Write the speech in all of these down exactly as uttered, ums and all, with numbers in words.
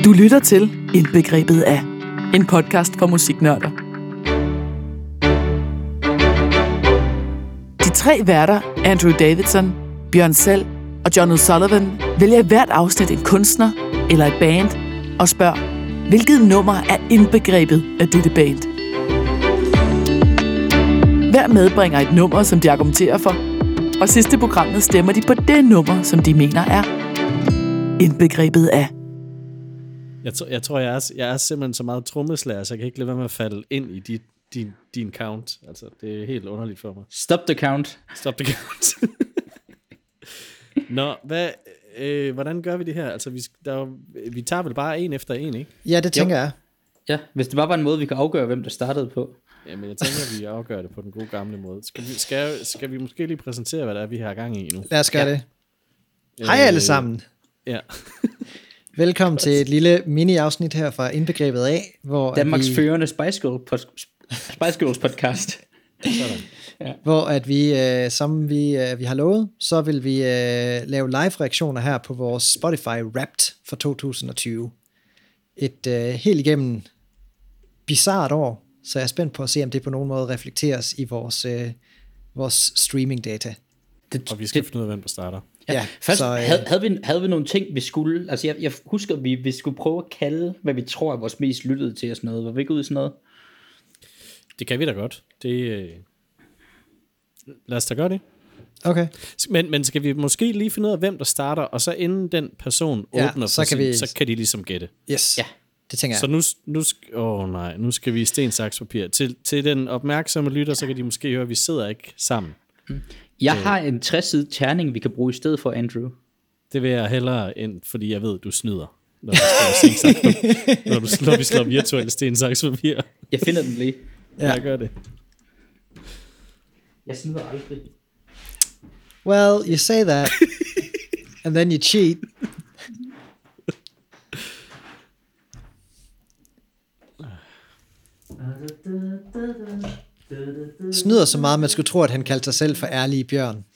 Du lytter til Indbegrebet af, en podcast for musiknørder. De tre værter, Andrew Davidson, Bjørn Selv og John O'Sullivan, vælger i hvert afsnit en kunstner eller et band og spørger, hvilket nummer er indbegrebet af dette band? Hver medbringer et nummer, som de argumenterer for, og sidst i programmet stemmer de på det nummer, som de mener er indbegrebet af. Jeg, t- jeg tror, jeg er, jeg er simpelthen så meget trommeslager, så jeg kan ikke lade være med at falde ind i dit, din, din count. Altså, det er helt underligt for mig. Stop the count. Stop the count. Nå, hvad, øh, hvordan gør vi det her? Altså, vi, der, vi tager vel bare en efter en, ikke? Ja, det tænker Jo. jeg. Ja, hvis det bare var en måde, vi kan afgøre, hvem der startede på. Jamen, jeg tænker, at vi afgør det på den gode gamle måde. Skal vi, skal, skal vi måske lige præsentere, hvad det er, vi har gang i nu? Lad os gøre Ja. det. Hej alle sammen. Ja. Velkommen til et lille mini-afsnit her fra Indbegrebet af, hvor at Danmarks vi, førende Spice Girls, pod- Spice Girls podcast. Sådan. hvor at vi øh, som vi, øh, vi har lovet, så vil vi øh, lave live-reaktioner her på vores Spotify Wrapped for to tusind og tyve. Et øh, helt igennem bizarrt år, så jeg er spændt på at se, om det på nogen måde reflekteres i vores, øh, vores streaming-data. Det, Og vi skal det, finde ud af, hvem der starter. ja, Ja, først så, øh, havde, havde, vi, havde vi nogle ting, vi skulle... Altså, jeg, jeg husker, vi, vi skulle prøve at kalde, hvad vi tror er vores mest lyttede til og sådan noget. Var vi ikke ude i sådan noget? Det kan vi da godt. Det, øh... Lad os da gøre det. Okay. Men, men skal vi måske lige finde ud af, hvem der starter, og så inden den person Ja, åbner så for kan sin, vi- så kan de ligesom gætte. Yes. Ja. Det tænker jeg. Så nu, nu, sk- åh nej, nu skal vi i sten, saks, papir. Til, til den opmærksomme lytter, så kan de måske høre, at vi sidder ikke sammen. Jeg har en tres-side terning, vi kan bruge i stedet for, Andrew. Det vil jeg hellere ind, fordi jeg ved, du snyder. Når, du sten, saks, papir. når, du, når vi slår virtuelle sten, saks, papir. Jeg finder den lige. Ja. Jeg gør det. Jeg snyder aldrig. Well, you say that, and then you cheat. Snyder så meget, at man skulle tro, at han kaldte sig selv for ærlig Bjørn.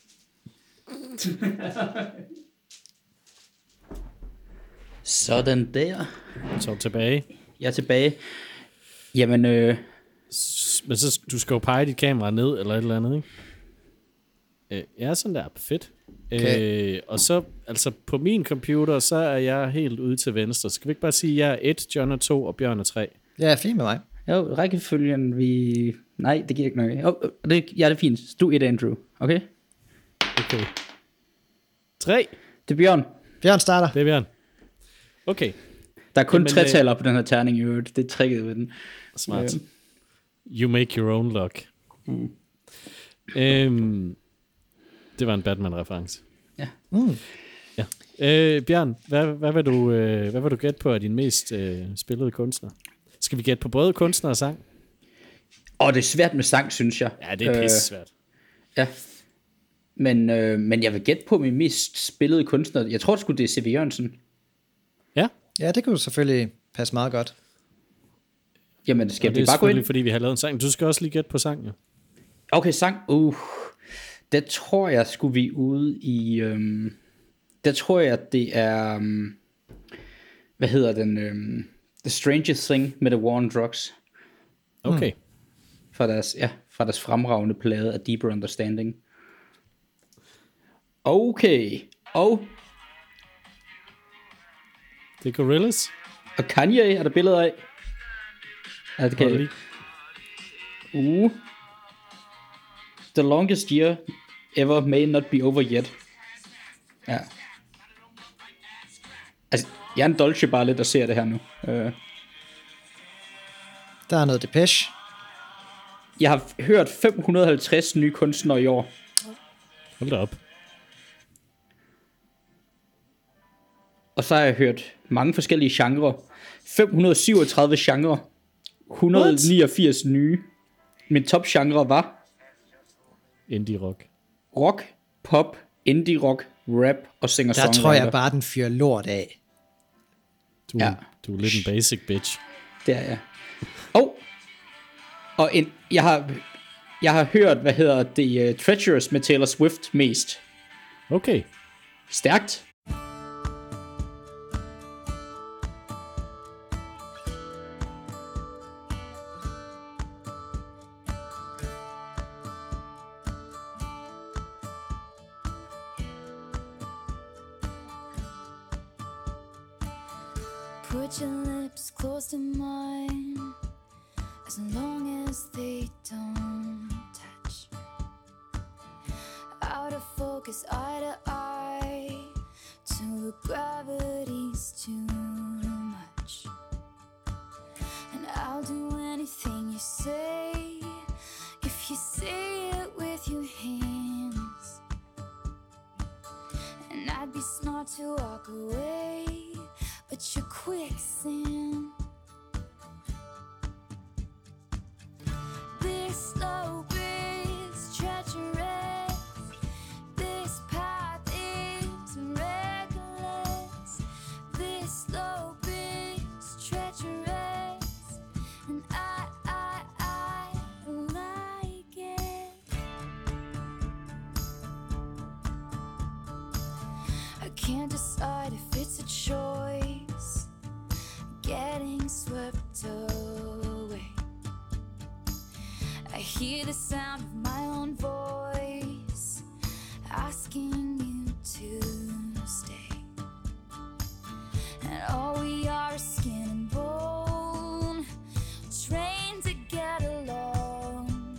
Sådan der. Så tilbage. Jeg er tilbage. Jamen, øh, S- Men så du skal jo pege dit kamera ned, eller et eller andet, ikke? Øh, ja, sådan der. Fedt. Okay. Øh, og så, altså på min computer, så er jeg helt ude til venstre. Skal vi ikke bare sige, at jeg er et, John er to, og Bjørn er tre? Ja, fint med mig. jo, rækkefølgen, vi... Nej, det giver ikke noget. Oh, det, ja, det er fint. Du er et, Andrew. Okay? Okay. Tre. Det er Bjørn. Bjørn starter. Det er Bjørn. Okay. Der er kun Jamen, tre øh, taler på den her terning i øvrigt. Det er tricket ved den. Smart. Øh. You make your own luck. Mm. Øhm, det var en Batman-reference. Ja. Mm. Ja. Øh, Bjørn, hvad, hvad, vil du, øh, hvad vil du gætte på af din mest øh, spillede kunstner? Skal vi gætte på både kunstner og sang? Og det er svært med sang, synes jeg. Ja, det er pisse svært. Ja. Men, øh, men jeg vil gætte på min mest spillede kunstner. Jeg tror sgu, det er C V Jørgensen. Ja, Ja, det kunne selvfølgelig passe meget godt. Jamen, skal og det vi er bare gå selvfølgelig, ind? fordi vi har lavet en sang. Du skal også lige gætte på sang, jo. Okay, sang. Uh, der tror jeg, skulle vi ude i... Øhm, der tror jeg, det er... Um, hvad hedder den? Um, The Strangest Thing med The War on Drugs. Okay. Fra deres, ja, fra deres fremragende plade af Deeper Understanding. Okay. Og, Det er Gorillaz. og Kanye er der billeder af. Ja, det kan Prøv jeg. lige. Uh. The longest year ever may not be over yet. Ja. Altså, jeg er en dolce bare lidt, der ser det her nu. Uh, Der er noget Depeche. jeg har hørt fem hundrede og halvtreds nye kunstnere i år. Hold da op. Og så har jeg hørt mange forskellige genrer. fem hundrede og syvogtredive genrer. et hundrede og niogfirs nye. Min topgenre var Indie rock. rock, pop, indie rock, rap og singer-songwriter. Der tror jeg bare, den fyrer lort af. Du, Ja. du er lidt en basic bitch. Det er jeg. Og, og en, jeg har jeg har hørt, hvad hedder det, uh, Treacherous med Taylor Swift mest. Okay. Stærkt. Put your lips close to mine, as long as they don't touch. Out of focus, eye to eye, till the gravity's too much. And I'll do anything you say, if you say it with your hands. And I'd be smart to walk away, but you're quicksand. This slope is treacherous, this path is reckless. This slope is treacherous, and I, I, I like it. I can't decide if it's a choice, getting swept away. I hear the sound of my own voice, asking you to stay. And all we are is skin and bone, trained to get along,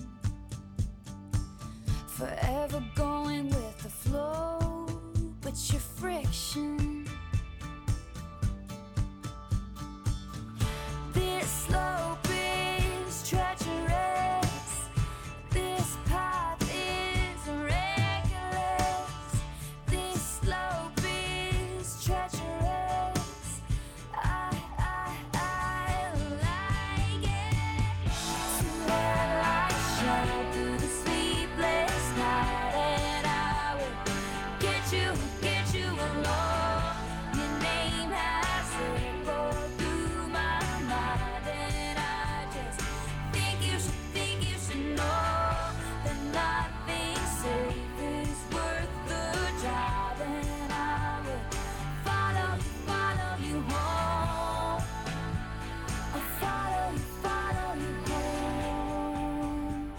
forever going with the flow, but your friction. This slope is treacherous, this path is reckless. This slope is treacherous, I, I, I like it. Two headlights shine through the sleepless night, and I will get you, get you along. Your name has echoed through my mind, and I just think you should, think you should know that nothing safe is worth the drive, and I will follow you, follow you home. I'll follow you, follow you home.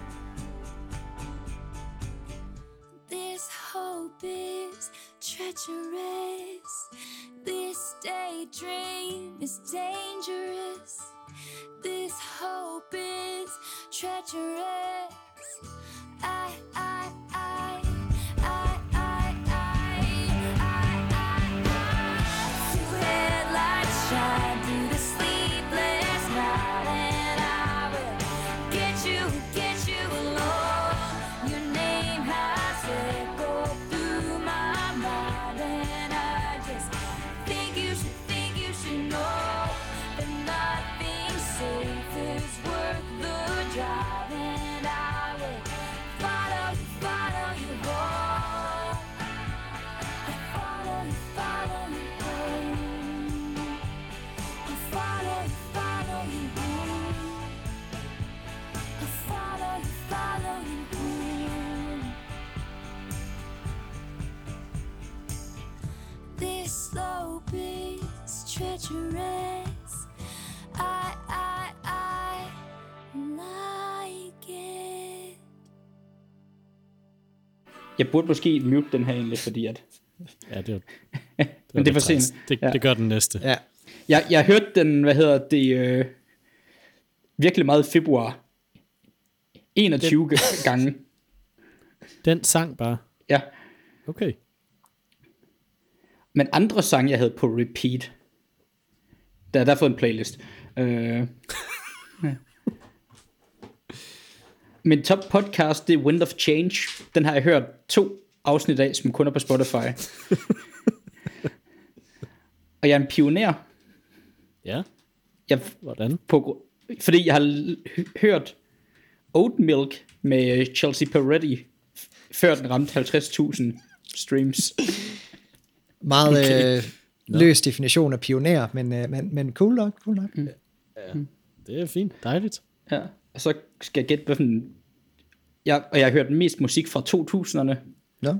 This hope is treacherous, this daydream is dangerous. This hope is treacherous, I, I, I, I, I, I, I, I. Two headlights shine through the sleepless night, and I will get you, get you along. Your name has echoed through my mind, and I just think you should, think you should know that nothing safe is worth the drive, and I will follow you, follow you home. I'll follow you, follow you home. I'll follow you, follow you home. I'll follow you, follow you home. This slope is treacherous, I, I, I like it. Jeg burde måske mute den her egentlig, fordi at... Ja, det, Men det er for træls. sent. Det, Ja. det gør den næste. Ja. Jeg, jeg hørte den, hvad hedder det, øh, virkelig meget i februar. enogtyve gange. Den sang bare. Ja. Okay. Men andre sange, jeg havde på repeat, der er der fået en playlist. Øh, ja. Min top podcast, det er Wind of Change. Den har jeg hørt to afsnit af, som kun er på Spotify. Og jeg er en pioner. Ja, Jeg, hvordan? på, gru- fordi jeg har l- hørt Oat Milk med Chelsea Peretti, f- før den ramte halvtreds tusind streams. Meget Okay. øh, løs definition af pioner, men, øh, men, men cool nok, cool nok. Mm. Det er fint. Dejligt. Ja, og så skal jeg gætte, hvilken... Jeg, og jeg har hørt mest musik fra to tusinderne. Nå.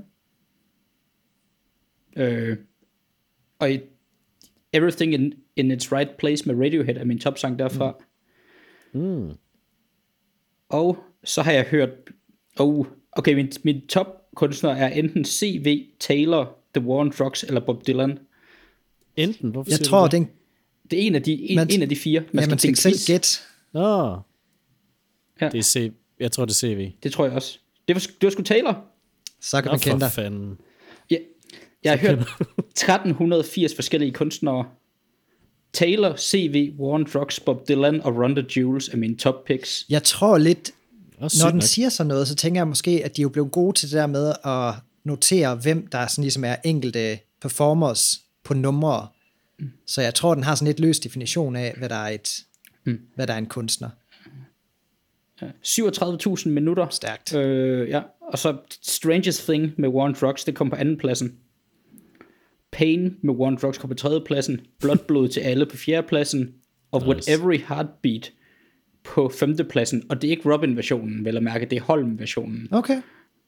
Øh, og i Everything in, in Its Right Place med Radiohead er min topsang derfra. Mm. Og så har jeg hørt... Oh, okay, min, min topkunstner er enten C V Taylor, The War on Drugs eller Bob Dylan. Enten, hvorfor Jeg siger tror, du det? den, Det er en af de, en, Man- en af de fire. Man ja, man skal selv gætte. Nå, Ja. det er C. Jeg tror, det er C V. Det tror jeg også. Det var, det var sgu Taylor. Så kan Nå, man kende for dig. fanden. Ja. Jeg har hørt tretten firs forskellige kunstnere. Taylor, C V, Warren Drugs, Bob Dylan og Rhonda Jules er mine top picks. Jeg tror lidt, Også når sygt den nok. siger sådan noget, så tænker jeg måske, at de er jo blevet gode til det der med at notere, hvem der sådan ligesom er enkelte performers på numre. Mm. Så jeg tror, den har sådan lidt løs definition af, hvad der er, et, mm. hvad der er en kunstner. syvogtredive tusind minutter. Stærkt. Øh, ja. Og så Strangest Thing med Warren Drugs, det kom på anden pladsen. Pain med Warren Drugs kom på tredje pladsen. Blodblod til alle på fjerde pladsen. Og Nice. With Every Heartbeat på femte pladsen. Og det er ikke Robin-versionen, vel at mærke, det er Holm-versionen. Okay,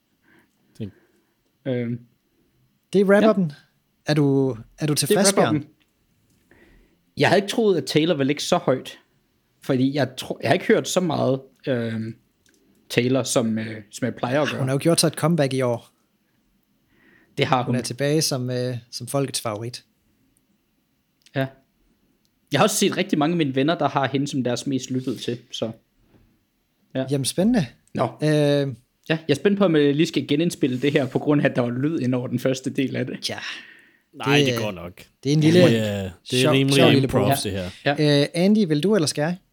Øh, det er rapper-den. Ja. Er du, er du det er tilfreds, Bjørn? rapper-den. Jeg havde ikke troet, at Taylor ville ligge så højt. Fordi jeg, tro, jeg har ikke hørt så meget øh, Taylor, som, øh, som jeg plejer at gøre. Hun har jo gjort sig et comeback i år. Det har Hun hun. er tilbage som, øh, som folkets favorit. Ja. Jeg har også set rigtig mange af mine venner, der har hende som deres mest lyttede til. Så. Ja. Jamen, spændende. Nå. Øh, Ja, jeg er spændt på, om jeg lige skal genindspille det her, på grund af, at der var lyd ind over den første del af det. ja, Nej, Det- det, går nok. det er en lille... Det er, det er sjov- rimelig sjov lille improv, bro. det her. Ja. Øh, Andy, vil du eller skal jeg?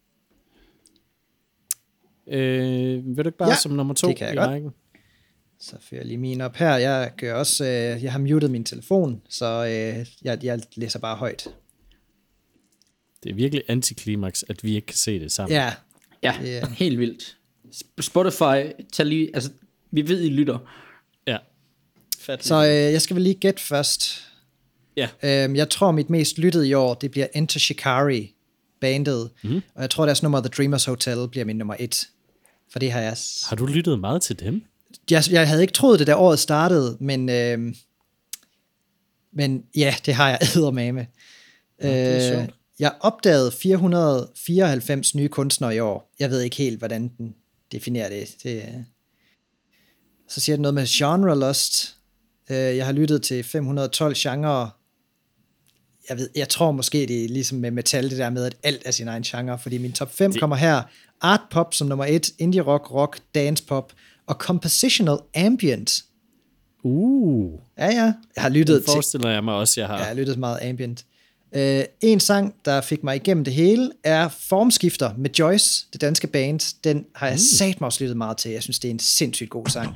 Øh, vil du ikke bare Ja, som nummer to det kan jeg i godt. rækken? Så fører jeg lige min op her. Jeg gør også, øh, jeg har muted min telefon, så øh, jeg, jeg læser bare højt. Det er virkelig antiklimaks, at vi ikke kan se det sammen. Ja, Ja, Det er- helt vildt. Spotify, tag lige, altså, vi ved, I lytter. Ja. Fat så øh, jeg skal vel lige gætte først. Ja. Øhm, jeg tror, mit mest lyttede i år, det bliver Enter Shikari, bandet. Mm. Og jeg tror, deres nummer The Dreamers Hotel bliver min nummer et. For det har jeg... Har du lyttet meget til dem? Jeg, jeg havde ikke troet det, da året startede, men, øhm, men ja, det har jeg eddermame. det er Øh, sjovt. jeg opdagede fire hundrede fireoghalvfems nye kunstnere i år. Jeg ved ikke helt, hvordan den definerer det. det øh. Så siger den noget med genre lost. Øh, jeg har lyttet til fem hundrede og tolv genrer. Jeg, ved, jeg tror måske, det er ligesom med metal, det der med, at alt er sin egen genre, fordi min top fem det... kommer her. Art pop som nummer et, indie rock, rock, dance pop og compositional ambient. Uh. Ja, ja. Jeg har lyttet Det til... forestiller jeg mig også, jeg har. Ja, jeg har lyttet meget ambient. Uh, en sang, der fik mig igennem det hele, er Formskifter med Joyce, det danske band. Den har jeg mm. satme også lyttet meget til. Jeg synes, det er en sindssygt god sang.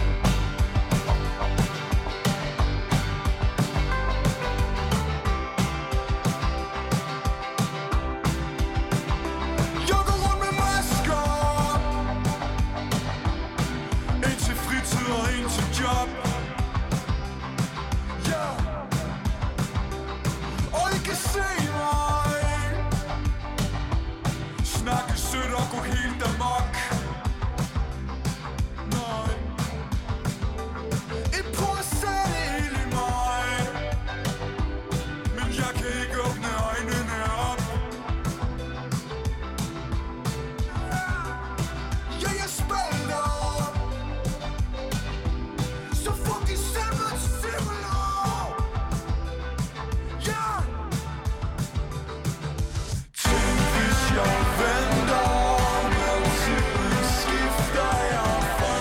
Jeg går rundt med masker, en til fritid og en til job. Ja, og I kan se mig snakke sødt og gå helt amok. Nej, I prøver at sætte ild i mig, men jeg kan ikke åbne øjnene op. Ja, jeg spiller så fucking simpelt simler. Ja. Tænk, hvis jeg venter, men tiden skifter jeg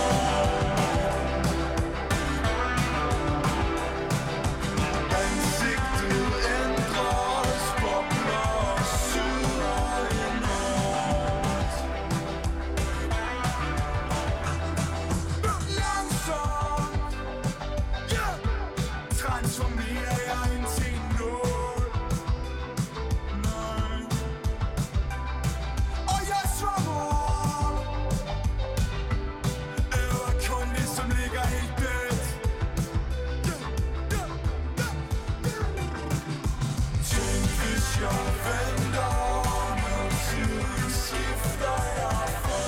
form. Ansigtet ændres, bobler syder enormt. Langsomt, ja, transformerer jeg ind til en nål. Nej, og jeg svømmer, eller kun det, som ligger helt dødt. Ja, ja, ja, ja. Tænk, hvis jeg venter, men tiden skifter jeg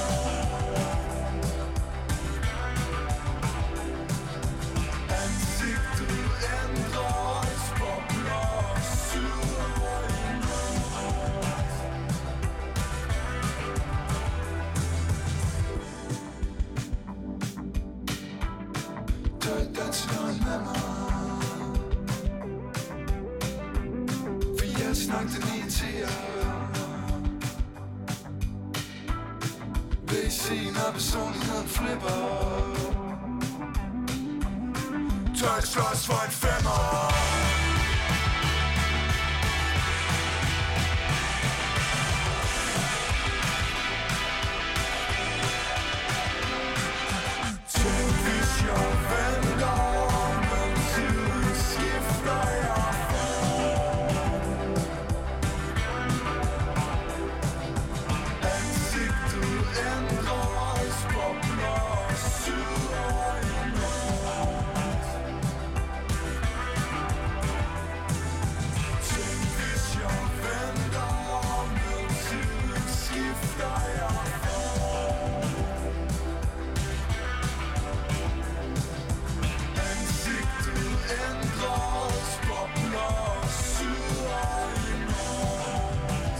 ansigtet ændres, bobler syder enormt. Tag danskeren med mig, for jeg den snak, den irriterer. Vil I se, når personligheden flipper? Tør I slås for en femmer? Tænk, hvis jeg venter, men tiden skifter jeg for. Ansigtet ændres, bobler syd og i nord. Tænk, hvis jeg venter, men tiden skifter jeg for. Ansigtet ændres, bobler syd og i nord.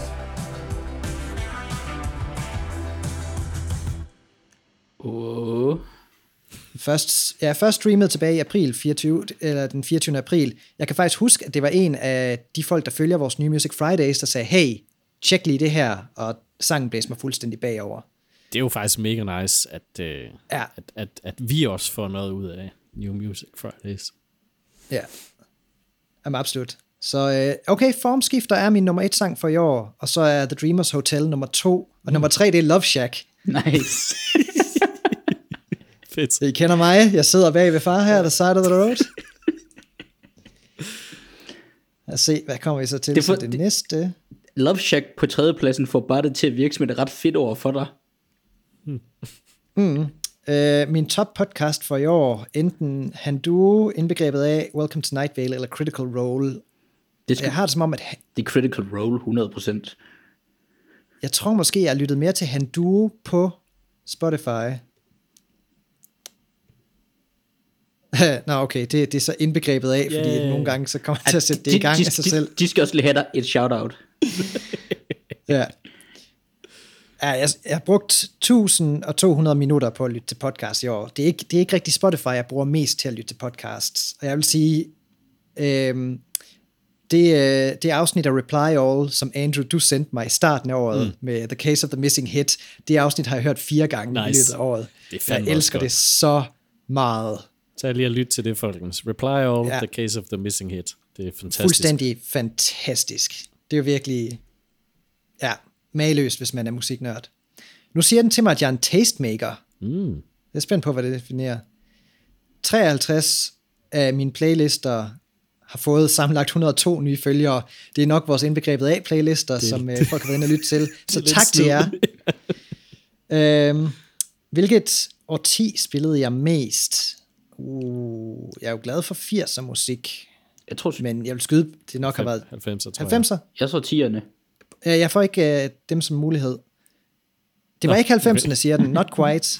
Åh. Først, ja, først streamet tilbage i april fireogtyve, eller den fireogtyvende april. Jeg kan faktisk huske, at det var en af de folk, der følger vores New Music Fridays, der sagde, hey, tjek lige det her, og sangen blæste mig fuldstændig bagover. Det er jo faktisk mega nice, at, øh, Ja. at, at, at vi også får noget ud af New Music Fridays. Ja, jamen absolut. Så øh, okay, Formskifter er min nummer et sang for i år, og så er The Dreamers Hotel nummer to, og mm. nummer tre, det er Love Shack. Nice. Fedt. I kender mig, jeg sidder bag ved far her, the side of the road. Lad os se, hvad kommer vi så til Det det er for, for- det det- næste? Love Shack på tredjepladsen får bare det til at virke som et ret fedt ord for dig. Mm. Øh, min top podcast for i år, enten Handuo, indbegrebet af Welcome to Night Vale, eller Critical Role. Det, skal, Jeg har det som om, at det er Critical Role hundrede procent. jeg tror måske, jeg har lyttet mere til Handuo på Spotify. Nå, okay, det, det er så indbegrebet af, fordi Yeah. nogle gange så kommer jeg til at sætte det i gang de, af sig de, selv. De, de skal også lige have dig et shout-out. Ja. Ja, jeg, jeg har brugt tusind og to hundrede minutter på at lytte til podcast i år. Det er ikke, det er ikke rigtig Spotify, jeg bruger mest til at lytte til podcasts. Og jeg vil sige, øhm, det, øh, det afsnit af Reply All, som Andrew, du sendte mig i starten af året, mm. med The Case of the Missing Hit, det afsnit har jeg hørt fire gange nice. i Nice. løbet af året. Det er fandme jeg også elsker godt. det så meget. Tag lige at lytte til det, folkens. Reply All, Ja. The Case of the Missing Hit. Det er fantastisk. Fuldstændig fantastisk. Det er jo virkelig, ja, mageløst, hvis man er musiknørd. Nu siger den til mig, at jeg er en tastemaker. Mm. Jeg er spændt på, hvad det definerer. treoghalvtreds af mine playlister har fået sammenlagt et hundrede og to nye følgere. Det er nok vores indbegrebet af playlister, det, som øh, folk har været inde og lytte til. Så lidt tak til jer. snyd. øhm, hvilket årti spillede jeg mest? Uh, jeg er jo glad for firser musik, Jeg tror, men jeg vil skyde, det nok har været halvfemser, tror jeg. halvfemser. jeg så tierne. Øh, Jeg får ikke uh, dem som mulighed. Det var Nå, ikke halvfemserne, okay. siger den. Not quite.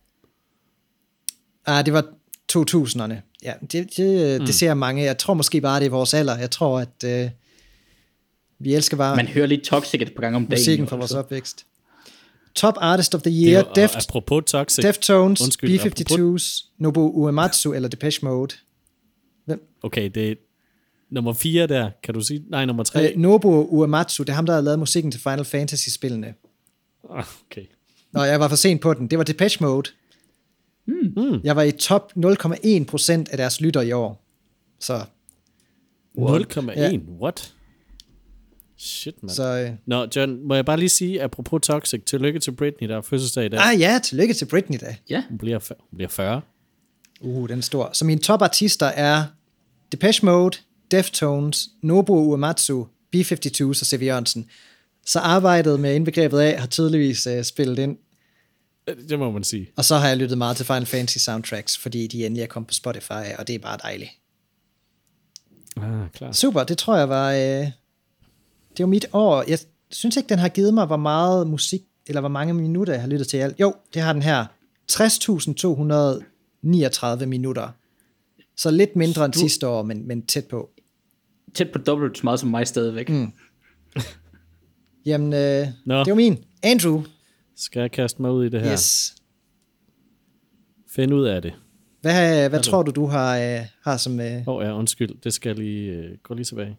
Ah, det var to tusinderne. Ja, det, det, mm. det ser mange. Jeg tror måske bare, det er vores alder. Jeg tror, at uh, vi elsker bare Man hører lidt Toxic et par gange om dagen. musikken jo, fra vores altså. opvækst. Top Artist of the Det er Year, jo- og Deft, apropos Toxic. Deftones, Undskyld, B halvfems, Nobuo Uematsu eller Depeche Mode. Okay, det er nummer fire der. Kan du sige? Nej, nummer tre. Øh, Nobuo Uematsu, det er ham, der har lavet musikken til Final Fantasy-spillene. Ah, okay. Nå, jeg var for sent på den. Det var Depeche Mode. Mm. Jeg var i top nul komma en procent af deres lytter i år. Så, nul komma en? Ja. What? Shit, man. så øh. Nå, John, må jeg bare lige sige, apropos Toxic, tillykke til Britney, der er fødselsdag i dag. Ah ja, tillykke til Britney da. Ja, Hun bliver, f- hun bliver fyrre. Uh, den er stor. Så mine topartister er Depeche Mode, Deftones, Nobuo Uematsu, B halvfems og C V Jørgensen. Så arbejdet med indbegrebet af har tydeligvis uh, spillet ind. Det må man sige. Og så har jeg lyttet meget til Final Fantasy soundtracks, fordi de endelig er kommet på Spotify, og det er bare dejligt. Ah, klar. Super, det tror jeg var... Øh, det var mit år. Jeg synes ikke, den har givet mig, hvor meget musik, eller hvor mange minutter jeg har lyttet til alt. Jo, det har den her. tres tusind to hundrede niogtredive minutter. Så lidt mindre end Du- sidste år, men, men tæt på. tæt på dobbelt så meget som mig stadigvæk. Mm. Jamen, øh, Nå. det var min. Andrew. Skal jeg kaste mig ud i det her? Yes. Find ud af det. Hvad, hvad tror du, du har, øh, har som... Øh, Åh oh, ja, undskyld. Det skal jeg lige... Øh, gå lige tilbage.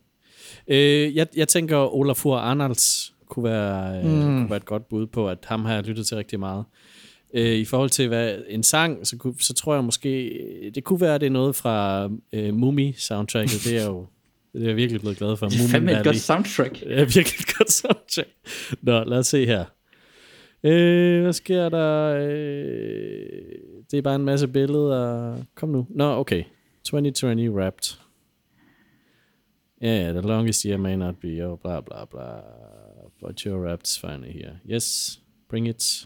Øh, jeg, jeg tænker, Olafur Arnalds kunne være, mm. øh, kunne være et godt bud på, at ham har jeg lyttet til rigtig meget. Øh, I forhold til hvad, en sang, så, kunne, så tror jeg måske, det kunne være, det er noget fra øh, Mumie-soundtracket. Det er jo det er jeg virkelig blevet glad for. Det er fandme et godt soundtrack. Det er virkelig et godt soundtrack. Nå, lad os se her. Øh, hvad sker der? Øh, det er bare en masse billeder. Kom nu. Nå, okay. twenty twenty Wrapped. Ja, yeah, the longest year may not be, oh, bla bla bla. But your Wrapped's finally here. Yes, bring it.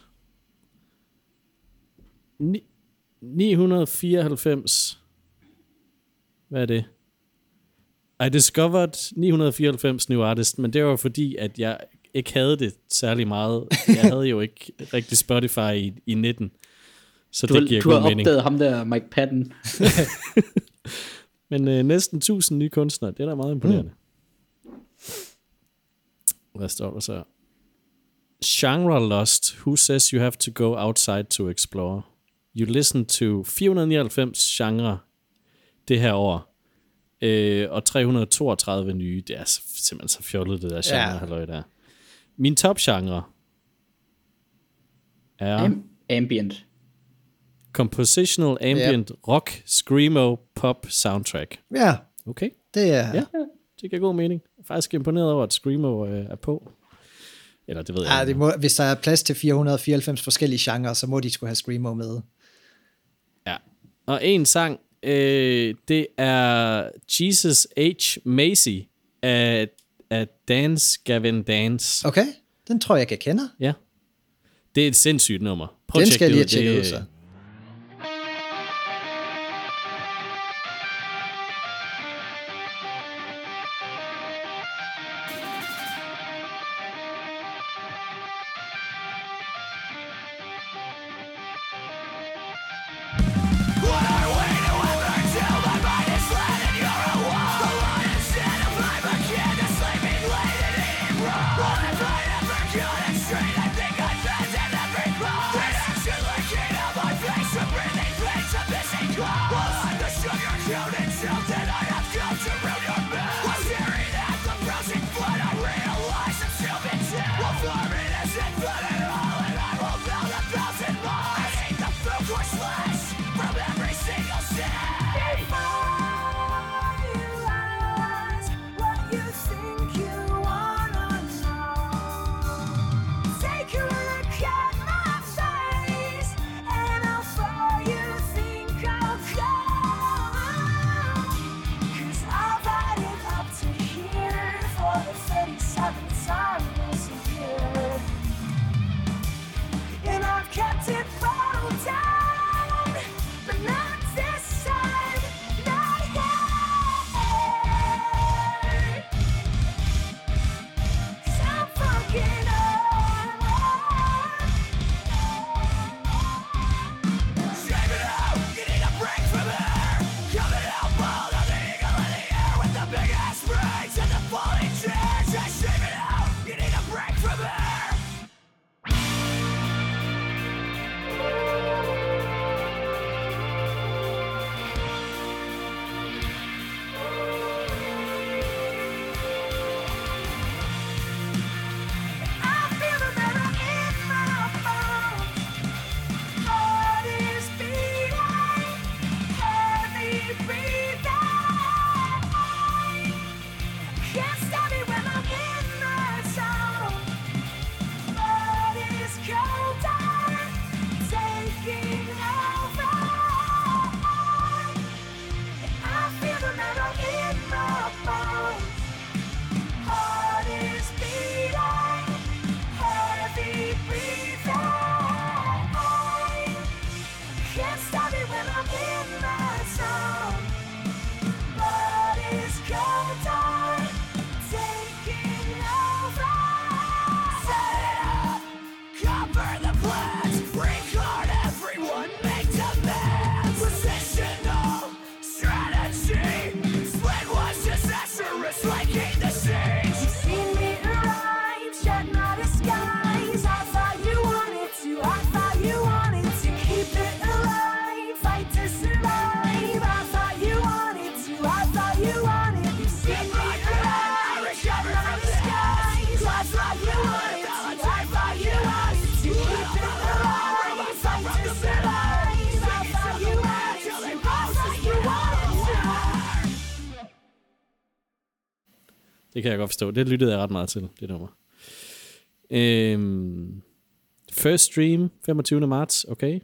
Ni- nine fireoghalvfems. Hvad er det? I discovered nine fireoghalvfems new artist, men det var fordi, at jeg ikke havde det særlig meget. Jeg havde jo ikke rigtig Spotify i, i nitten. Så Du, det giver du god har mening. opdaget ham der, Mike Patton. Men øh, næsten tusind nye kunstnere, det er da meget imponerende. Mm. Hvad står der så? Genre lost. Who says you have to go outside to explore? You listen to fire hundrede nioghalvfems genre det her år. Øh, og tre hundrede toogtredive nye. Det er simpelthen så fjollet, det der genre, Ja. halløj der. Min top-genre er Am- ambient. compositional ambient yep. rock, screamo, pop soundtrack. Ja, Okay, det er... ja, det giver god mening. Jeg er faktisk imponeret over, at screamo øh, er på. Eller det ved jeg Ja, ikke. det må, hvis der er plads til fire hundrede fireoghalvfems forskellige genrer, så må de skulle have Screamo med. Ja. Og en sang, øh, det er Jesus H. Macy af, af Dance Gavin Dance. Okay, den tror jeg ikke, jeg kender. Ja. Det er et sindssygt nummer. Prøv Den at skal jeg tjekke lige det have ud. tjekket ud, Det- så. Straight, I think I That's what you want. That's what you want. To keep it alive. Fight to survive. That's what you want. That's what you want. Det kan jeg godt forstå. Det lyttede jeg ret meget til, det nummer. Øhm, first stream, femogtyvende marts, okay.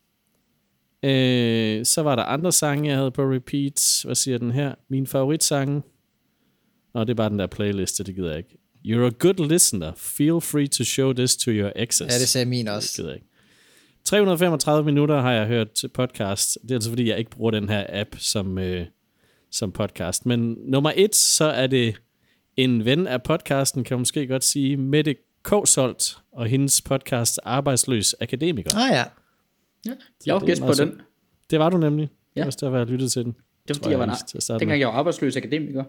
Øh, så var der andre sange, jeg havde på repeat. Hvad siger den her? Min favoritsange. Nå, det er bare den der playliste, det gider jeg ikke. You're a good listener. Feel free to show this to your exes. Ja, det sagde min også. Det gider jeg ikke. tre hundrede og femogtredive minutter har jeg hørt podcast. Det er altså fordi, jeg ikke bruger den her app som, øh, som podcast. Men nummer et, så er det en ven af podcasten, kan man måske godt sige, Mette Kåsolt og hendes podcast Arbejdsløs Akademiker. Ah ja. Ja, jeg var det er gæst på meget den. sjovt. Det var du nemlig. Ja. Det var også derfor, jeg lyttede til den. Det var tror fordi, jeg var lige til at starte dengang med. jeg var arbejdsløs akademiker.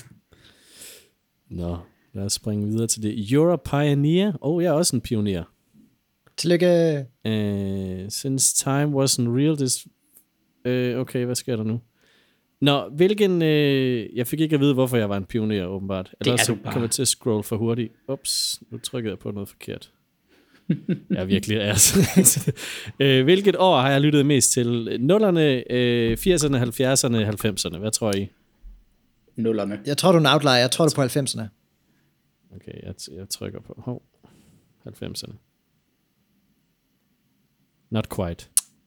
Nå, lad os springe videre til det. You're a pioneer. Åh, oh, jeg er også en pioner. Tillykke. Uh, since time wasn't real, this... Uh, okay, hvad sker der nu? Nå, hvilken... Uh, jeg fik ikke at vide, hvorfor jeg var en pioner, åbenbart. Ellers er så du bare. kom jeg til at scrolle for hurtigt. Ups, nu trykkede jeg på noget forkert. Jeg er virkelig altså. uh, hvilket år har jeg lyttet mest til? Nullerne, uh, firserne, halvfjerdserne, halvfemserne. Hvad tror I? Nullerne. Jeg tror, du er en outlier. Jeg tror, du er på halvfemserne. Okay, jeg, jeg trykker på hov, halvfemserne. Not quite.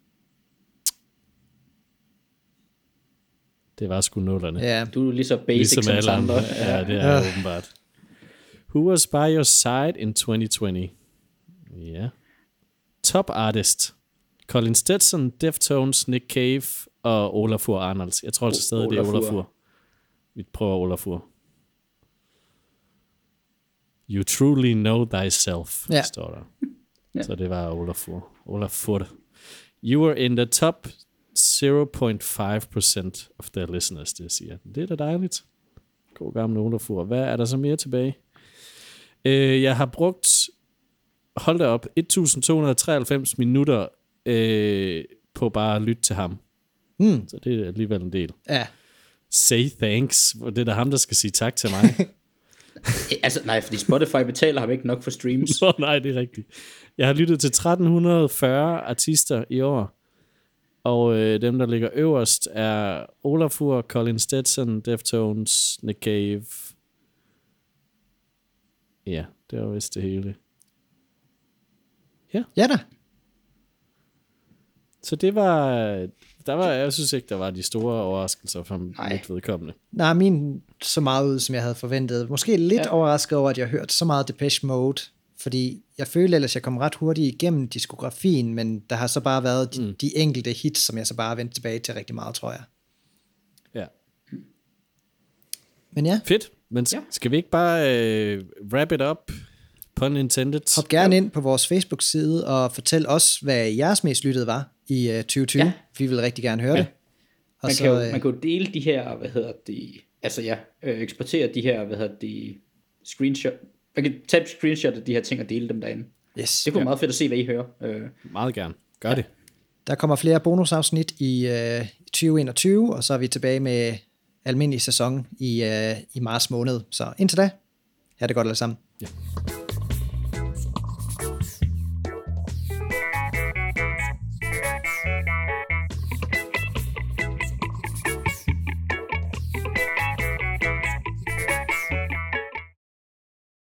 Det var sgu nullerne. Ja. Du er lige så basic Ligesom som alle andre. andre. Ja, det er åbenbart. Who was by your side in twenty twenty? Ja. Yeah. Top artist. Colin Stetson, Deftones, Nick Cave og Olafur Arnolds. Jeg tror altså stadig, det er Olafur. Olafur. Vi prøver Olafur. You truly know thyself, Ja. står der. Ja. Så det var Olafur. Olafur. You were in the top zero point five percent of their listeners, det siger. Det er da dejligt. God gamle Olafur. Hvad er der så mere tilbage? Øh, jeg har brugt, hold da op, et tusind to hundrede og treoghalvfems minutter øh, på bare at lytte til ham. Mm. Så det er alligevel en del. Ja. Say thanks. Det er da ham, der skal sige tak til mig. Altså, nej, fordi Spotify betaler ham ikke nok for streams. Nå, nej, det er rigtigt. Jeg har lyttet til tretten fyrre artister i år, og øh, dem, der ligger øverst, er Olafur, Colin Stetson, Deftones, Nick Cave. Ja, det var vist det hele. Ja da. Så det var, der var, jeg synes ikke, der var de store overraskelser fra Nej. mit vedkommende. Nej, min så meget ud, som jeg havde forventet. Måske lidt ja. overrasket over, at jeg hørte så meget Depeche Mode, fordi jeg følte ellers, at jeg kom ret hurtigt igennem diskografien, men der har så bare været de, mm. de enkelte hits, som jeg så bare har vendt tilbage til rigtig meget, tror jeg. Ja. Men ja, Fedt. Men ja. Skal vi ikke bare øh, wrap it up? Pun intended. hop gerne ind på vores Facebook-side og fortæl os, hvad jeres mest lyttede var i uh, tyve tyve. Ja. Vi vil rigtig gerne høre Ja. det. Og Man så, kan, jo, øh, man kan jo dele de her, hvad hedder det, altså ja, øh, eksportere de her, hvad hedder det, screenshot. Man kan tage et screenshot af de her ting og dele dem derinde. yes. Det kunne være meget fedt at se, hvad I hører. Øh, Meget gerne. Gør ja. det. Der kommer flere bonusafsnit i uh, tyve enogtyve, og så er vi tilbage med almindelig sæson i, uh, i marts måned. Så indtil da, ha' det godt alle sammen. Ja.